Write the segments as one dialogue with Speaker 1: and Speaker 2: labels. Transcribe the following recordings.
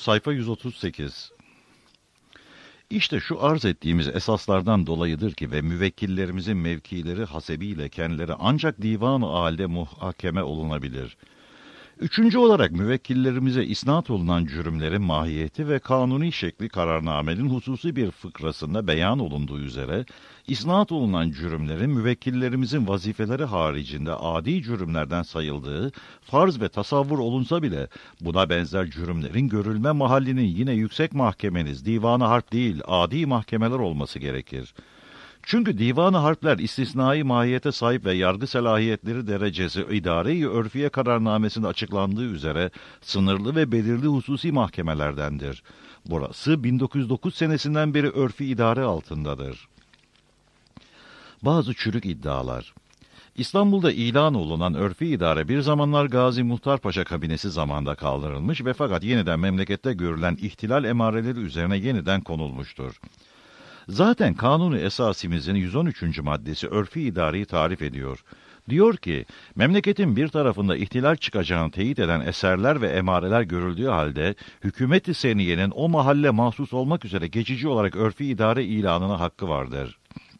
Speaker 1: sayfa 138. İşte şu arz ettiğimiz esaslardan dolayıdır ki ve müvekkillerimizin mevkileri hasebiyle kendileri ancak divan-ı âlde muhakeme olunabilir. Üçüncü olarak müvekkillerimize isnat olunan cürümlerin mahiyeti ve kanuni şekli kararnamenin hususi bir fıkrasında beyan olunduğu üzere, isnat olunan cürümlerin müvekkillerimizin vazifeleri haricinde adi cürümlerden sayıldığı farz ve tasavvur olunsa bile, buna benzer cürümlerin görülme mahallinin yine yüksek mahkemeniz, divan-ı harp değil, adi mahkemeler olması gerekir. Çünkü divan-ı harpler istisnai mahiyete sahip ve yargı selahiyetleri derecesi idare-i örfiye kararnamesinde açıklandığı üzere sınırlı ve belirli hususi mahkemelerdendir. Burası 1909 senesinden beri örfi idare altındadır. Bazı çürük iddialar. İstanbul'da ilan olunan örfi idare bir zamanlar Gazi Muhtar Paşa kabinesi zamanında kaldırılmış ve fakat yeniden memlekette görülen ihtilal emareleri üzerine yeniden konulmuştur. Zaten Kanun-u Esasimizin 113. maddesi örfi idareyi tarif ediyor. Diyor ki, memleketin bir tarafında ihtilal çıkacağını teyit eden eserler ve emareler görüldüğü halde, hükümet-i seniyenin o mahalle mahsus olmak üzere geçici olarak örfi idare ilanına hakkı vardır.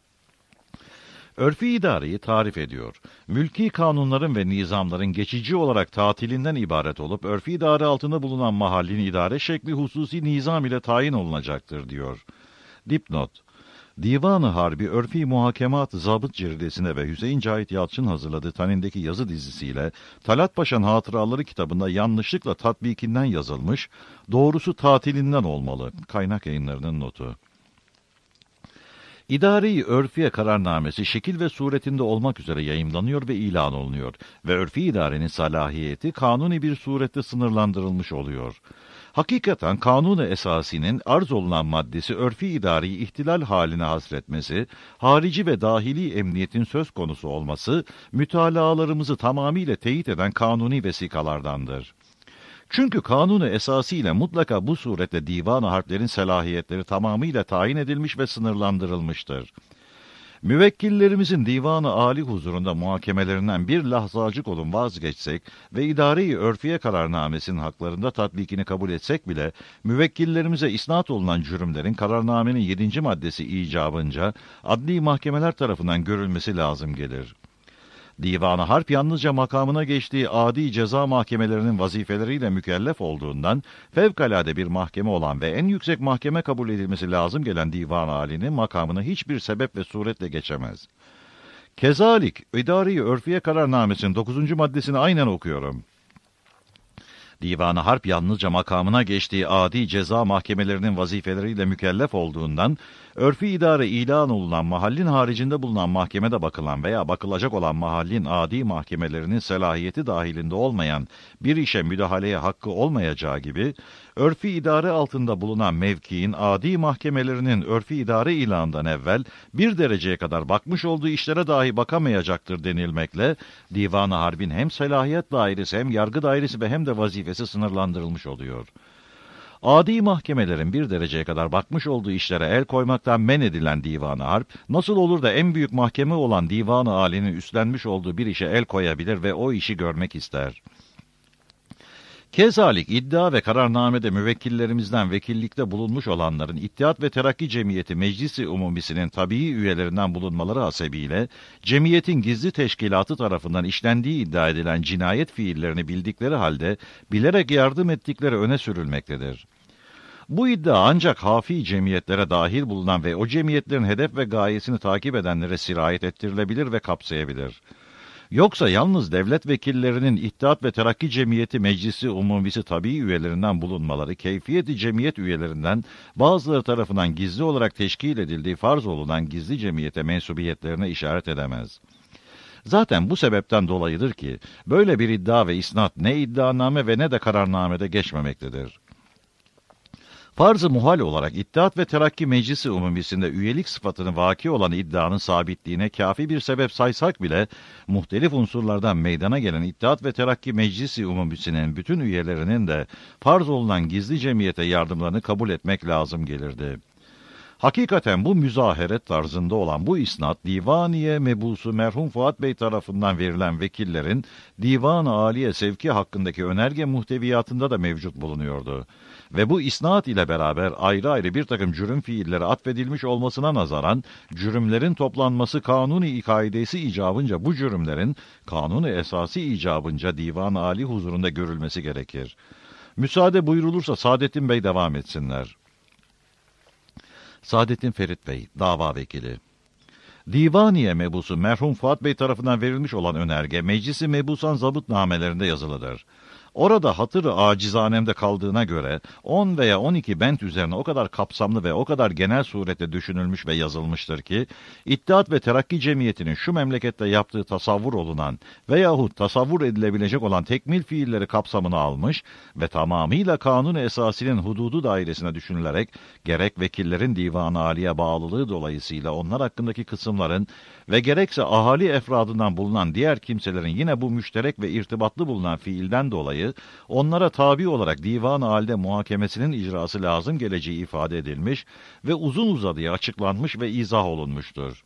Speaker 1: Örfi idareyi tarif ediyor. Mülki kanunların ve nizamların geçici olarak tatilinden ibaret olup, örfi idare altında bulunan mahallin idare şekli hususi nizam ile tayin olunacaktır diyor. Dipnot: Divan-ı Harbi Örfi Muhakemat-ı Zabıt Cirdesi'nde ve Hüseyin Cahit Yalçın hazırladığı Tanin'deki yazı dizisiyle Talat Paşa'nın Hatıraları kitabında yanlışlıkla tatbikinden yazılmış, doğrusu tatilinden olmalı. Kaynak Yayınları'nın notu. İdari Örfiye kararnamesi şekil ve suretinde olmak üzere yayımlanıyor ve ilan olunuyor ve örfi idarenin salahiyeti kanuni bir surette sınırlandırılmış oluyor. Hakikaten Kanun-u Esasi'nin arz olunan maddesi örfi idareyi ihtilal haline hasretmesi, harici ve dahili emniyetin söz konusu olması, mütalalarımızı tamamiyle teyit eden kanuni vesikalardandır. Çünkü Kanun-u Esası ile mutlaka bu surette divan-ı harplerin selahiyetleri tamamıyla tayin edilmiş ve sınırlandırılmıştır. Müvekkillerimizin divan-ı âli huzurunda muhakemelerinden bir lahzacık olun vazgeçsek ve idare-i örfiye kararnamesinin haklarında tatbikini kabul etsek bile, müvekkillerimize isnat olunan cürümlerin kararnamenin 7. maddesi icabınca adli mahkemeler tarafından görülmesi lazım gelir. Divan-ı Harp yalnızca makamına geçtiği adi ceza mahkemelerinin vazifeleriyle mükellef olduğundan, fevkalade bir mahkeme olan ve en yüksek mahkeme kabul edilmesi lazım gelen Divan-ı Âli'nin makamına hiçbir sebep ve suretle geçemez. Kezalik, İdari Örfiye Kararnamesi'nin 9. maddesini aynen okuyorum. Divan-ı Harp yalnızca makamına geçtiği adi ceza mahkemelerinin vazifeleriyle mükellef olduğundan, örfi idare ilan olunan mahallin haricinde bulunan mahkemede bakılan veya bakılacak olan mahallin adi mahkemelerinin selahiyeti dahilinde olmayan bir işe müdahaleye hakkı olmayacağı gibi, örfi idare altında bulunan mevkiin adi mahkemelerinin örfi idare ilanından evvel bir dereceye kadar bakmış olduğu işlere dahi bakamayacaktır denilmekle, Divan-ı Harbin hem selahiyet dairesi hem yargı dairesi ve hem de vazifesi sınırlandırılmış oluyor. Adi mahkemelerin bir dereceye kadar bakmış olduğu işlere el koymaktan men edilen Divan-ı Harp, nasıl olur da en büyük mahkeme olan Divan-ı Âli'nin üstlenmiş olduğu bir işe el koyabilir ve o işi görmek ister? Kezalik iddia ve kararnamede müvekkillerimizden vekillikte bulunmuş olanların İttihat ve Terakki Cemiyeti Meclisi Umumisi'nin tabii üyelerinden bulunmaları hasebiyle, cemiyetin gizli teşkilatı tarafından işlendiği iddia edilen cinayet fiillerini bildikleri halde, bilerek yardım ettikleri öne sürülmektedir. Bu iddia ancak hafi cemiyetlere dahil bulunan ve o cemiyetlerin hedef ve gayesini takip edenlere sirayet ettirilebilir ve kapsayabilir. Yoksa yalnız devlet vekillerinin İttihat ve Terakki Cemiyeti Meclisi Umumisi tabii üyelerinden bulunmaları, keyfiyeti cemiyet üyelerinden bazıları tarafından gizli olarak teşkil edildiği farz olunan gizli cemiyete mensubiyetlerine işaret edemez. Zaten bu sebepten dolayıdır ki, böyle bir iddia ve isnat ne iddianame ve ne de kararnamede geçmemektedir. Farz-ı muhal olarak İttihat ve Terakki Meclisi Umumisi'nde üyelik sıfatını vaki olan iddianın sabitliğine kâfi bir sebep saysak bile, muhtelif unsurlardan meydana gelen İttihat ve Terakki Meclisi Umumisi'nin bütün üyelerinin de farz olunan gizli cemiyete yardımlarını kabul etmek lazım gelirdi. Hakikaten bu müzaheret tarzında olan bu isnat, Divaniye Mebusu merhum Fuat Bey tarafından verilen vekillerin Divan-ı Âliye sevki hakkındaki önerge muhteviyatında da mevcut bulunuyordu. ve bu isnat ile beraber ayrı ayrı bir takım cürüm fiilleri atfedilmiş olmasına nazaran, cürümlerin toplanması kanuni kaidesi icabınca bu cürümlerin kanuni esası icabınca divan-ı âli huzurunda görülmesi gerekir. Müsaade buyurulursa Saadettin Bey devam etsinler. Saadettin Ferit Bey, dava vekili. Divaniye mebusu merhum Fuat Bey tarafından verilmiş olan önerge, Meclisi Mebusan zabıtnamelerinde yazılıdır. Orada hatırı acizanemde kaldığına göre 10 veya 12 bent üzerine o kadar kapsamlı ve o kadar genel surette düşünülmüş ve yazılmıştır ki, İttihat ve Terakki Cemiyeti'nin şu memlekette yaptığı tasavvur olunan veyahut tasavvur edilebilecek olan tekmil fiilleri kapsamını almış ve tamamıyla kanun-u esasinin hududu dairesine düşünülerek, gerek vekillerin divan-ı âliye bağlılığı dolayısıyla onlar hakkındaki kısımların ve gerekse ahali efradından bulunan diğer kimselerin yine bu müşterek ve irtibatlı bulunan fiilden dolayı onlara tabi olarak divan-ı âlide muhakemesinin icrası lazım geleceği ifade edilmiş ve uzun uzadıya açıklanmış ve izah olunmuştur.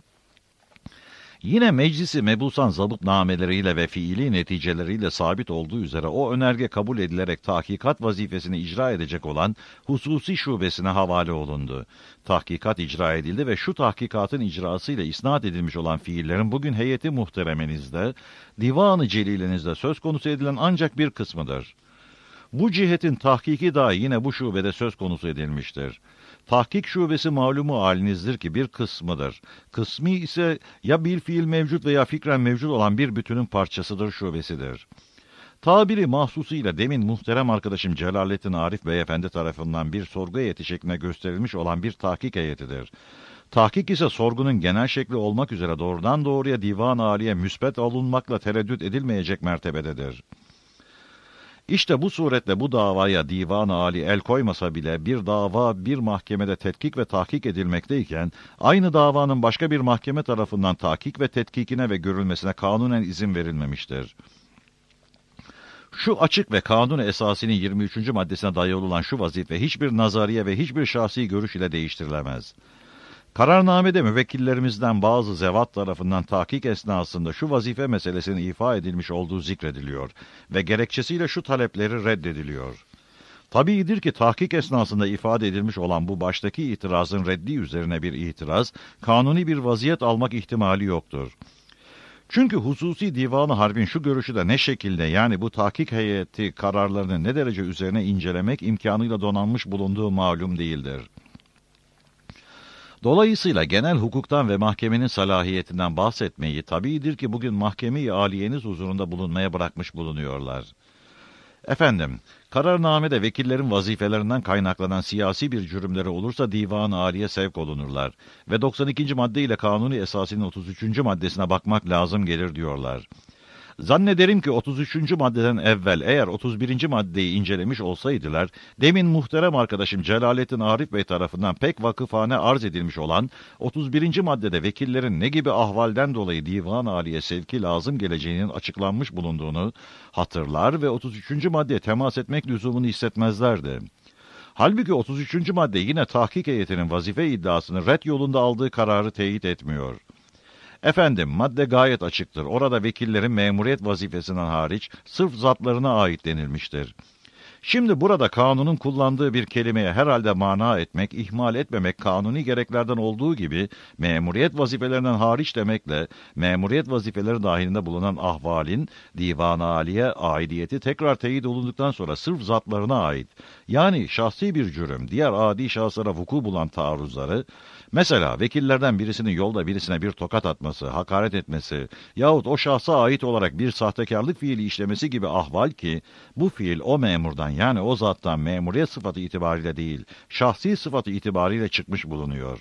Speaker 1: Yine meclisi mebusan zabıtnameleriyle ve fiili neticeleriyle sabit olduğu üzere o önerge kabul edilerek tahkikat vazifesini icra edecek olan hususi şubesine havale olundu. Tahkikat icra edildi ve şu tahkikatın icrasıyla isnat edilmiş olan fiillerin bugün heyeti muhteremenizde, divan-ı celilenizde söz konusu edilen ancak bir kısmıdır. Bu cihetin tahkiki dahi yine bu şubede söz konusu edilmiştir. Tahkik şubesi malumu halinizdir ki bir kısmıdır. Kısmi ise ya bir fiil mevcut veya fikren mevcut olan bir bütünün parçasıdır, şubesidir. Tabiri mahsusuyla demin muhterem arkadaşım Celalettin Arif Beyefendi tarafından bir sorgu heyeti şeklinde gösterilmiş olan bir tahkik heyetidir. Tahkik ise sorgunun genel şekli olmak üzere doğrudan doğruya divan-ı âliye müsbet alınmakla tereddüt edilmeyecek mertebededir. İşte bu suretle bu davaya divan-ı âli el koymasa bile bir dava bir mahkemede tetkik ve tahkik edilmekteyken, aynı davanın başka bir mahkeme tarafından tahkik ve tetkikine ve görülmesine kanunen izin verilmemiştir. Şu açık ve kanun esasının 23. maddesine dayalı olan şu vazife hiçbir nazariye ve hiçbir şahsi görüş ile değiştirilemez. Kararnamede müvekkillerimizden bazı zevat tarafından tahkik esnasında şu vazife meselesinin ifa edilmiş olduğu zikrediliyor ve gerekçesiyle şu talepleri reddediliyor. Tabiidir ki tahkik esnasında ifade edilmiş olan bu baştaki itirazın reddi üzerine bir itiraz, kanuni bir vaziyet almak ihtimali yoktur. Çünkü hususi divan-ı harbin şu görüşü de ne şekilde, yani bu tahkik heyeti kararlarını ne derece üzerine incelemek imkanıyla donanmış bulunduğu malum değildir. Dolayısıyla genel hukuktan ve mahkemenin salahiyetinden bahsetmeyi tabiidir ki bugün mahkeme-i âliyeniz huzurunda bulunmaya bırakmış bulunuyorlar. Efendim, kararnamede vekillerin vazifelerinden kaynaklanan siyasi bir cürümleri olursa divan-ı âliye sevk olunurlar ve 92. madde ile kanuni esasının 33. maddesine bakmak lazım gelir diyorlar. Zannederim ki 33. maddeden evvel eğer 31. maddeyi incelemiş olsaydılar, demin muhterem arkadaşım Celalettin Arif Bey tarafından pek vakıfane arz edilmiş olan 31. maddede vekillerin ne gibi ahvalden dolayı divan-ı âliye sevki lazım geleceğinin açıklanmış bulunduğunu hatırlar ve 33. maddeye temas etmek lüzumunu hissetmezlerdi. Halbuki 33. madde yine tahkik heyetinin vazife iddiasını ret yolunda aldığı kararı teyit etmiyor. Efendim, madde gayet açıktır. Orada vekillerin memuriyet vazifesinden hariç sırf zatlarına ait denilmiştir. Şimdi burada kanunun kullandığı bir kelimeye herhalde mana etmek, ihmal etmemek kanuni gereklerden olduğu gibi memuriyet vazifelerinden hariç demekle memuriyet vazifeleri dahilinde bulunan ahvalin divan-ı âliye aidiyeti tekrar teyit olunduktan sonra sırf zatlarına ait, yani şahsi bir cürüm, diğer adi şahıslara vuku bulan taarruzları, mesela vekillerden birisinin yolda birisine bir tokat atması, hakaret etmesi yahut o şahsa ait olarak bir sahtekarlık fiili işlemesi gibi ahval ki bu fiil o memurdan, yani o zattan memuriyet sıfatı itibariyle değil, şahsi sıfatı itibariyle çıkmış bulunuyor.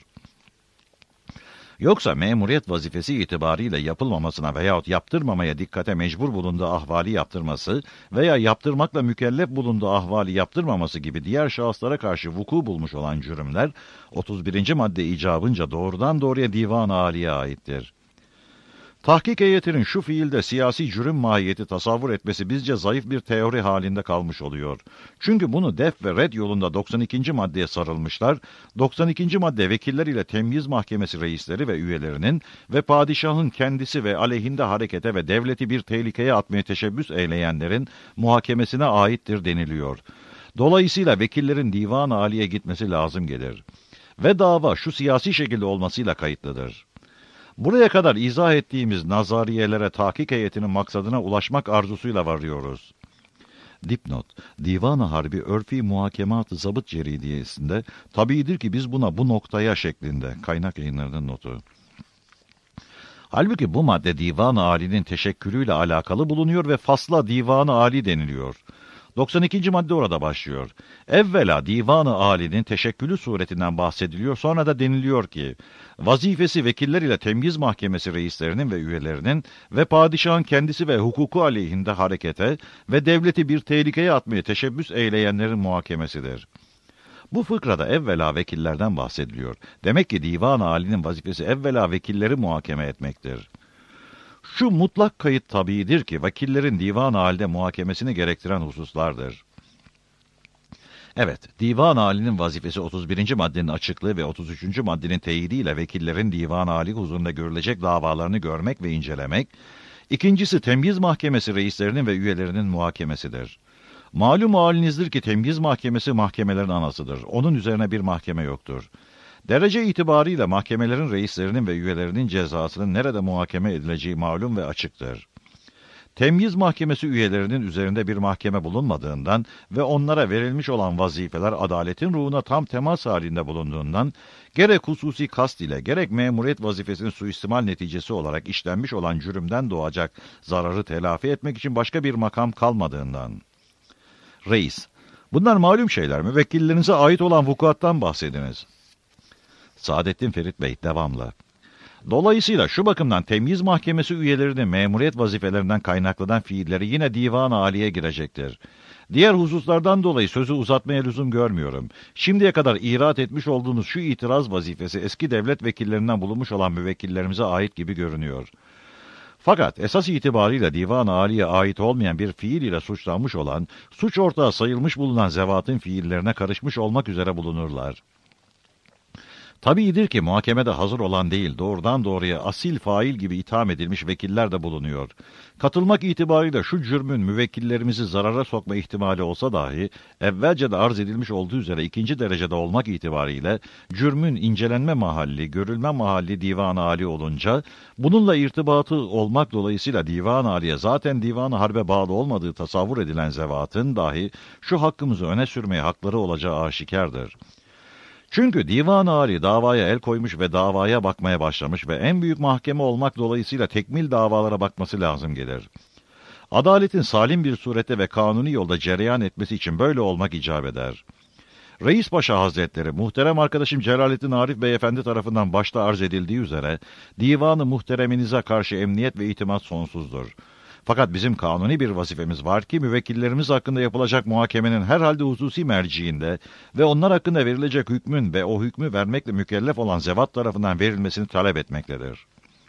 Speaker 1: Yoksa memuriyet vazifesi itibariyle yapılmamasına veyahut yaptırmamaya dikkate mecbur bulunduğu ahvali yaptırması veya yaptırmakla mükellef bulunduğu ahvali yaptırmaması gibi diğer şahıslara karşı vuku bulmuş olan cürümler 31. madde icabınca doğrudan doğruya divan-ı âliye aittir. Tahkik heyetinin şu fiilde siyasi cürüm mahiyeti tasavvur etmesi bizce zayıf bir teori halinde kalmış oluyor. Çünkü bunu def ve red yolunda 92. maddeye sarılmışlar, 92. madde vekiller ile temyiz mahkemesi reisleri ve üyelerinin ve padişahın kendisi ve aleyhinde harekete ve devleti bir tehlikeye atmaya teşebbüs eyleyenlerin muhakemesine aittir deniliyor. Dolayısıyla vekillerin divan-ı âliye gitmesi lazım gelir. Ve dava şu siyasi şekilde olmasıyla kayıtlıdır. Buraya kadar izah ettiğimiz nazariyelere tahkik heyetinin maksadına ulaşmak arzusuyla varıyoruz. Dipnot, Divan-ı Harbi Örfi Muhakemat-ı Zabıt Ceridiyesi'nde tabiidir ki biz buna bu noktaya şeklinde, kaynak yayınlarının notu. Halbuki bu madde Divan-ı Âli'nin teşekkülüyle alakalı bulunuyor ve fasla Divan-ı Âli deniliyor. 92. madde orada başlıyor. Evvela Divan-ı Âli'nin teşekkülü suretinden bahsediliyor, sonra da deniliyor ki, vazifesi vekiller ile temyiz mahkemesi reislerinin ve üyelerinin ve padişahın kendisi ve hukuku aleyhinde harekete ve devleti bir tehlikeye atmaya teşebbüs eyleyenlerin muhakemesidir. Bu fıkrada evvela vekillerden bahsediliyor. Demek ki Divan-ı Âli'nin vazifesi evvela vekilleri muhakeme etmektir. Şu mutlak kayıt tabiidir ki vekillerin Divan-ı Âli'de muhakemesini gerektiren hususlardır. Evet, Divan-ı Âli'nin vazifesi 31. maddenin açıklığı ve 33. maddenin teyidiyle vekillerin Divan-ı Âli huzurunda görülecek davalarını görmek ve incelemek, İkincisi temyiz mahkemesi reislerinin ve üyelerinin muhakemesidir. Malum halinizdir ki temyiz mahkemesi mahkemelerin anasıdır. Onun üzerine bir mahkeme yoktur. Derece itibarıyla mahkemelerin reislerinin ve üyelerinin cezasının nerede muhakeme edileceği malum ve açıktır. Temyiz mahkemesi üyelerinin üzerinde bir mahkeme bulunmadığından ve onlara verilmiş olan vazifeler adaletin ruhuna tam temas halinde bulunduğundan, gerek hususi kast ile gerek memuriyet vazifesinin suistimal neticesi olarak işlenmiş olan cürümden doğacak zararı telafi etmek için başka bir makam kalmadığından. Reis, bunlar malum şeyler mi? Vekillerinize ait olan vukuattan bahsediniz. Saadettin Ferit Bey, devamlı. Dolayısıyla şu bakımdan temyiz mahkemesi üyelerinin memuriyet vazifelerinden kaynaklanan fiilleri yine Divan-ı Âli'ye girecektir. Diğer hususlardan dolayı sözü uzatmaya lüzum görmüyorum. Şimdiye kadar irat etmiş olduğunuz şu itiraz vazifesi eski devlet vekillerinden bulunmuş olan müvekkillerimize ait gibi görünüyor. Fakat esas itibarıyla Divan-ı Âli'ye ait olmayan bir fiil ile suçlanmış olan, suç ortağı sayılmış bulunan zevatın fiillerine karışmış olmak üzere bulunurlar. Tabiidir ki muhakemede hazır olan değil, doğrudan doğruya asil fail gibi itham edilmiş vekiller de bulunuyor. Katılmak itibarıyla şu cürmün müvekkillerimizi zarara sokma ihtimali olsa dahi, evvelce de arz edilmiş olduğu üzere ikinci derecede olmak itibariyle, cürmün incelenme mahalli, görülme mahalli Divan-ı Âli olunca, bununla irtibatı olmak dolayısıyla Divan-ı Âli'ye zaten Divan-ı Harbe bağlı olmadığı tasavvur edilen zevatın dahi, şu hakkımızı öne sürmeye hakları olacağı aşikardır. Çünkü Divan-ı Âli davaya el koymuş ve davaya bakmaya başlamış ve en büyük mahkeme olmak dolayısıyla tekmil davalara bakması lazım gelir. Adaletin salim bir surette ve kanuni yolda cereyan etmesi için böyle olmak icap eder. Reis Paşa Hazretleri, muhterem arkadaşım Celalettin Arif Beyefendi tarafından başta arz edildiği üzere, Divan-ı Muhtereminize karşı emniyet ve itimat sonsuzdur. Fakat bizim kanuni bir vazifemiz var ki müvekkillerimiz hakkında yapılacak muhakemenin herhalde hususi merciinde ve onlar hakkında verilecek hükmün ve o hükmü vermekle mükellef olan zevat tarafından verilmesini talep etmektedir.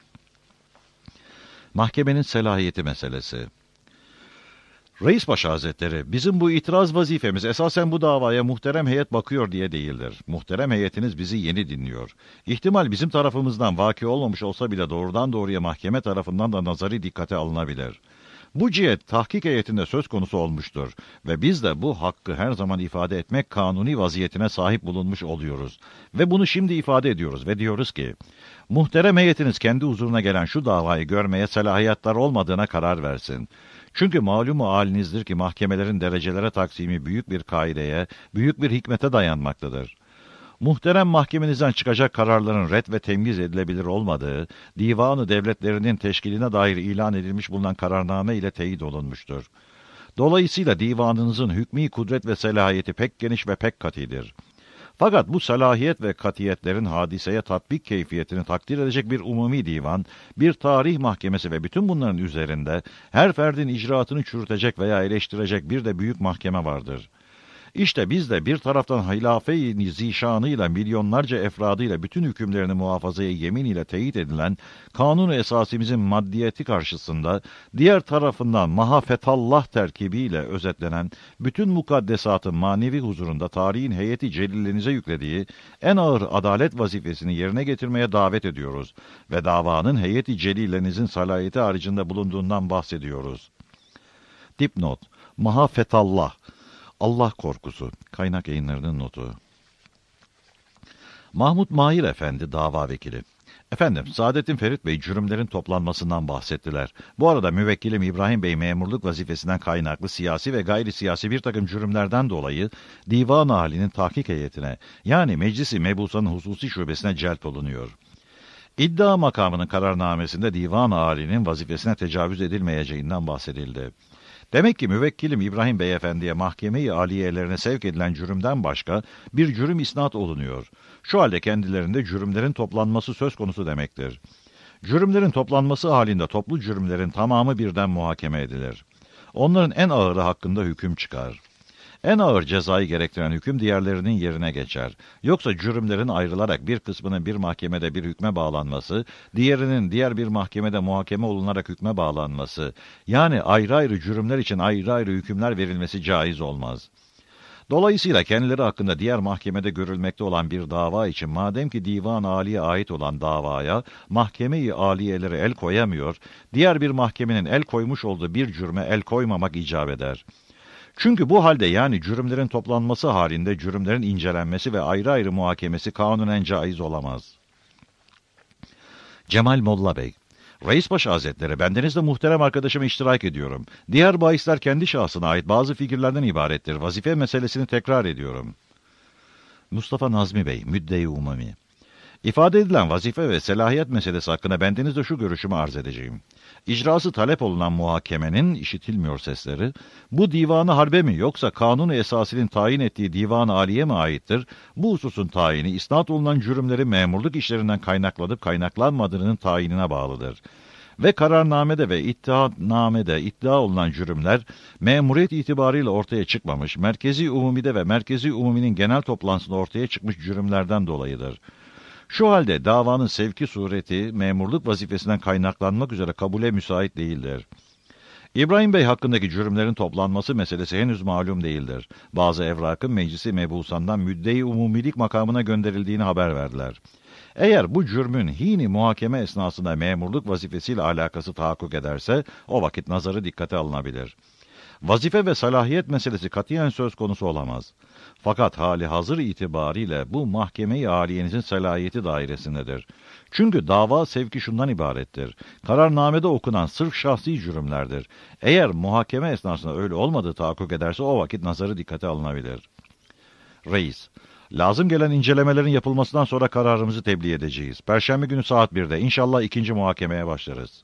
Speaker 1: Mahkemenin selahiyeti meselesi. Reis Paşa Hazretleri, bizim bu itiraz vazifemiz esasen bu davaya muhterem heyet bakıyor diye değildir. Muhterem heyetiniz bizi yeni dinliyor. İhtimal bizim tarafımızdan vaki olmamış olsa bile doğrudan doğruya mahkeme tarafından da nazari dikkate alınabilir. Bu cihet tahkik heyetinde söz konusu olmuştur ve biz de bu hakkı her zaman ifade etmek kanuni vaziyetine sahip bulunmuş oluyoruz. Ve bunu şimdi ifade ediyoruz ve diyoruz ki, muhterem heyetiniz kendi huzuruna gelen şu davayı görmeye selahiyetler olmadığına karar versin. Çünkü malumu halinizdir ki mahkemelerin derecelere taksimi büyük bir kaideye, büyük bir hikmete dayanmaktadır. Muhterem mahkemenizden çıkacak kararların ret ve temyiz edilebilir olmadığı, divanı devletlerinin teşkiline dair ilan edilmiş bulunan kararname ile teyit olunmuştur. Dolayısıyla divanınızın hükmî kudret ve selahiyeti pek geniş ve pek katidir. Fakat bu salahiyet ve katiyetlerin hadiseye tatbik keyfiyetini takdir edecek bir umumi divan, bir tarih mahkemesi ve bütün bunların üzerinde her ferdin icraatını çürütecek veya eleştirecek bir de büyük mahkeme vardır. İşte biz de bir taraftan hilâfe-i zişanıyla milyonlarca efradıyla bütün hükümlerini muhafazaya yemin ile teyit edilen kanun-u esasimizin maddiyeti karşısında, diğer tarafından mahafetallah terkibiyle özetlenen bütün mukaddesatın manevi huzurunda tarihin heyeti celillenize yüklediği en ağır adalet vazifesini yerine getirmeye davet ediyoruz ve davanın heyeti celillenizin salayeti haricinde bulunduğundan bahsediyoruz. Dipnot: Mahafetallah, Allah korkusu. Kaynak Yayınları'nın notu. Mahmut Mahir Efendi dava vekili. Efendim, Saadettin Ferit Bey cürümlerin toplanmasından bahsettiler. Bu arada müvekkilim İbrahim Bey memurluk vazifesinden kaynaklı siyasi ve gayri siyasi bir takım cürümlerden dolayı divan-ı halinin tahkik heyetine, yani Meclis-i Mebusan'ın hususi şubesine celp olunuyor. İddia makamının kararnamesinde divan-ı halinin vazifesine tecavüz edilmeyeceğinden bahsedildi. Demek ki müvekkilim İbrahim Beyefendi'ye mahkeme-i aliyelerine sevk edilen cürümden başka bir cürüm isnat olunuyor. Şu halde kendilerinde cürümlerin toplanması söz konusu demektir. Cürümlerin toplanması halinde toplu cürümlerin tamamı birden muhakeme edilir. Onların en ağırı hakkında hüküm çıkar. En ağır cezayı gerektiren hüküm diğerlerinin yerine geçer. Yoksa cürümlerin ayrılarak bir kısmının bir mahkemede bir hükme bağlanması, diğerinin diğer bir mahkemede muhakeme olunarak hükme bağlanması, yani ayrı ayrı cürümler için ayrı ayrı hükümler verilmesi caiz olmaz. Dolayısıyla kendileri hakkında diğer mahkemede görülmekte olan bir dava için madem ki Divan-ı Ali'ye ait olan davaya mahkeme-i aliyeleri el koyamıyor, diğer bir mahkemenin el koymuş olduğu bir cürme el koymamak icap eder. Çünkü bu halde yani cürümlerin toplanması halinde cürümlerin incelenmesi ve ayrı ayrı muhakemesi kanunen caiz olamaz. Cemal Molla Bey. Reispaşa Hazretleri, bendenizle muhterem arkadaşıma iştirak ediyorum. Diğer bahisler kendi şahsına ait bazı fikirlerden ibarettir. Vazife meselesini tekrar ediyorum. Mustafa Nazmi Bey, Müdde-i Umumi. İfade edilen vazife ve selahiyet meselesi hakkında bendenizle şu görüşümü arz edeceğim. İcrası talep olunan muhakemenin, işitilmiyor sesleri, bu divanı harbe mi yoksa kanun-u esasinin tayin ettiği divan-ı aliye mi aittir? Bu hususun tayini, isnat olunan cürümleri memurluk işlerinden kaynaklanıp kaynaklanmadığının tayinine bağlıdır. Ve kararnamede ve iddianamede iddia olunan cürümler, memuriyet itibariyle ortaya çıkmamış, merkezi umumide ve merkezi umuminin genel toplantısında ortaya çıkmış cürümlerden dolayıdır. Şu halde davanın sevki sureti memurluk vazifesinden kaynaklanmak üzere kabule müsait değildir. İbrahim Bey hakkındaki cürümlerin toplanması meselesi henüz malum değildir. Bazı evrakın Meclis-i Mebusan'dan müdde-i umumilik makamına gönderildiğini haber verdiler. Eğer bu cürmün hini muhakeme esnasında memurluk vazifesiyle alakası tahakkuk ederse o vakit nazarı dikkate alınabilir. Vazife ve salahiyet meselesi katiyen söz konusu olamaz. Fakat hali hazır itibariyle bu mahkeme-i aliyenizin salahiyeti dairesindedir. Çünkü dava sevki şundan ibarettir. Kararnamede okunan sırf şahsi cürümlerdir. Eğer muhakeme esnasında öyle olmadığı tahakkuk ederse o vakit nazarı dikkate alınabilir. Reis, lazım gelen incelemelerin yapılmasından sonra kararımızı tebliğ edeceğiz. Perşembe günü saat 1'de inşallah ikinci muhakemeye başlarız.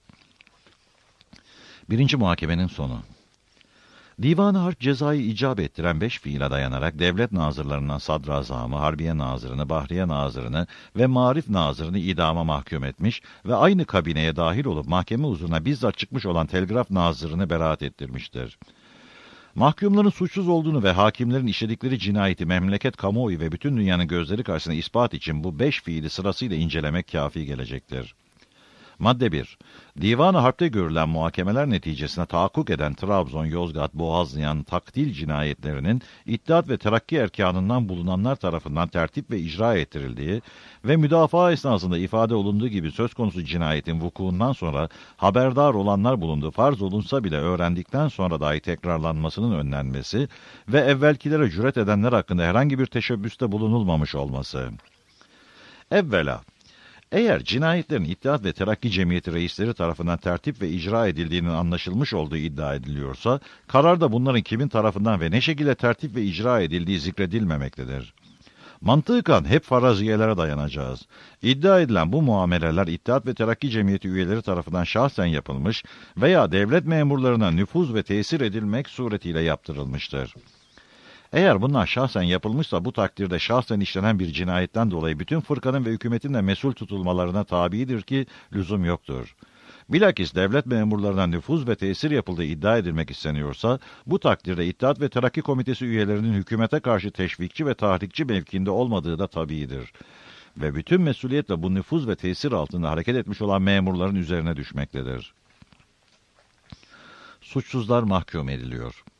Speaker 1: Birinci muhakemenin sonu. Divan-ı Harp cezayı icap ettiren 5 fiile dayanarak devlet nazırlarından sadrazamı, harbiye nazırını, bahriye nazırını ve marif nazırını idama mahkum etmiş ve aynı kabineye dahil olup mahkeme huzuruna bizzat çıkmış olan telgraf nazırını beraat ettirmiştir. Mahkumların suçsuz olduğunu ve hakimlerin işledikleri cinayeti memleket, kamuoyu ve bütün dünyanın gözleri karşısında ispat için bu 5 fiili sırasıyla incelemek kâfi gelecektir. Madde 1. Divan-ı Harp'te görülen muhakemeler neticesinde tahakkuk eden Trabzon, Yozgat, Boğazlayan, taktil cinayetlerinin İttihat ve Terakki erkanından bulunanlar tarafından tertip ve icra ettirildiği ve müdafaa esnasında ifade olunduğu gibi söz konusu cinayetin vukuundan sonra haberdar olanlar bulunduğu farz olunsa bile öğrendikten sonra dahi tekrarlanmasının önlenmesi ve evvelkilere cüret edenler hakkında herhangi bir teşebbüste bulunulmamış olması. Evvela, eğer cinayetlerin İttihat ve Terakki Cemiyeti reisleri tarafından tertip ve icra edildiğinin anlaşılmış olduğu iddia ediliyorsa, kararda bunların kimin tarafından ve ne şekilde tertip ve icra edildiği zikredilmemektedir. Mantıken hep faraziyelere dayanacağız. İddia edilen bu muameleler İttihat ve Terakki Cemiyeti üyeleri tarafından şahsen yapılmış veya devlet memurlarına nüfuz ve tesir edilmek suretiyle yaptırılmıştır. Eğer bunlar şahsen yapılmışsa bu takdirde şahsen işlenen bir cinayetten dolayı bütün fırkanın ve hükümetin de mesul tutulmalarına tabidir ki lüzum yoktur. Bilakis devlet memurlarına nüfuz ve tesir yapıldığı iddia edilmek isteniyorsa, bu takdirde İttihat ve Terakki Komitesi üyelerinin hükümete karşı teşvikçi ve tahrikçi mevkinde olmadığı da tabidir. Ve bütün mesuliyetle bu nüfuz ve tesir altında hareket etmiş olan memurların üzerine düşmektedir. Suçsuzlar mahkum ediliyor.